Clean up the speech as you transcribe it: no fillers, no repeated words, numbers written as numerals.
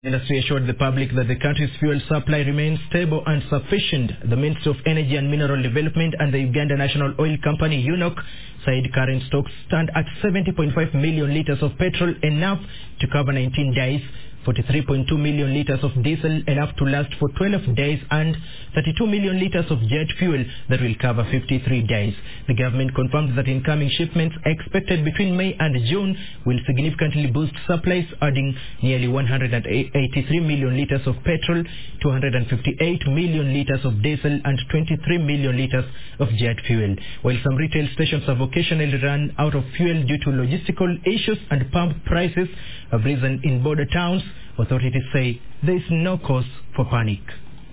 Ministry assured the public that the country's fuel supply remains stable and sufficient. The Ministry of Energy and Mineral Development and the Uganda National Oil Company, UNOC, said current stocks stand at 70.5 million litres of petrol, enough to cover 19 days, 43.2 million litres of diesel, enough to last for 12 days, and 32 million litres of jet fuel that will cover 53 days. The government confirmed that incoming shipments expected between May and June will significantly boost supplies, adding nearly 183 million litres of petrol, 258 million litres of diesel, and 23 million litres of jet fuel. While some retail stations have occasionally run out of fuel due to logistical issues and pump prices have risen in border towns, authorities say there is no cause for panic.